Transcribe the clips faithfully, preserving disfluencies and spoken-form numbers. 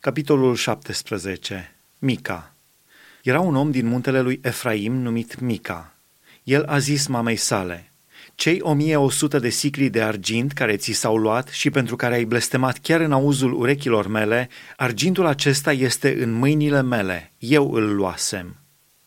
Capitolul șaptesprezece. Mica. Era un om din muntele lui Efraim numit Mica. El a zis mamei sale: cei o mie o sută de sicli de argint care ți s-au luat și pentru care ai blestemat chiar în auzul urechilor mele, argintul acesta este în mâinile mele, eu îl luasem.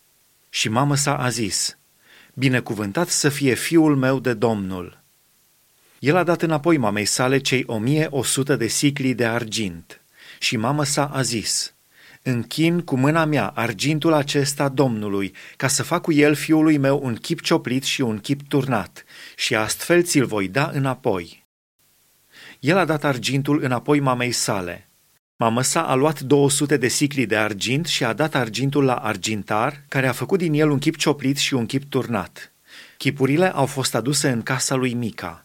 Și mama sa a zis: binecuvântat să fie fiul meu de Domnul. El a dat înapoi mamei sale cei o mie o sută de sicli de argint. Și mama sa a zis: închin cu mâna mea argintul acesta Domnului, ca să fac cu el fiului meu un chip cioplit și un chip turnat, și astfel ți-l voi da înapoi. El a dat argintul înapoi mamei sale. Mama sa a luat două sute de sicli de argint și a dat argintul la argintar, care a făcut din el un chip cioplit și un chip turnat. Chipurile au fost aduse în casa lui Mica.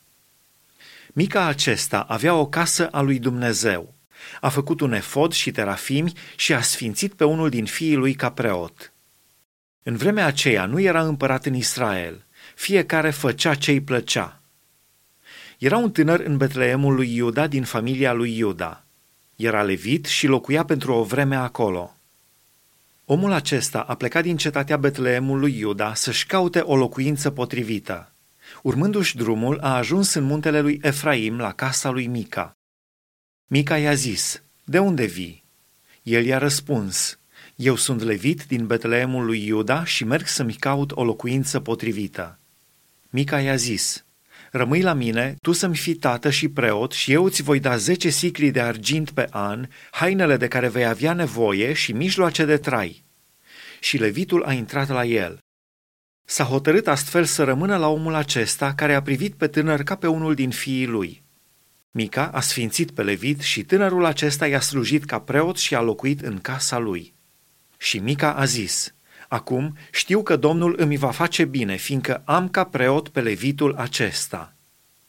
Mica acesta avea o casă a lui Dumnezeu. A făcut un efod și terafimi și a sfințit pe unul din fiii lui ca preot. În vremea aceea nu era împărat în Israel, fiecare făcea ce-i plăcea. Era un tânăr în Betleemul lui Iuda din familia lui Iuda. Era levit și locuia pentru o vreme acolo. Omul acesta a plecat din cetatea Betleemul lui Iuda să-și caute o locuință potrivită. Urmându-și drumul, a ajuns în muntele lui Efraim la casa lui Mica. Mica i-a zis: de unde vii? El i-a răspuns: eu sunt levit din Betleemul lui Iuda și merg să-mi caut o locuință potrivită. Mica i-a zis: rămâi la mine, tu să-mi fii tată și preot și eu îți voi da zece sicli de argint pe an, hainele de care vei avea nevoie și mijloace de trai. Și levitul a intrat la el. S-a hotărât astfel să rămână la omul acesta, care a privit pe tânăr ca pe unul din fiii lui. Mica a sfințit pe levit și tânărul acesta i-a slujit ca preot și a locuit în casa lui. Și Mica a zis: acum știu că Domnul îmi va face bine, fiindcă am ca preot pe levitul acesta.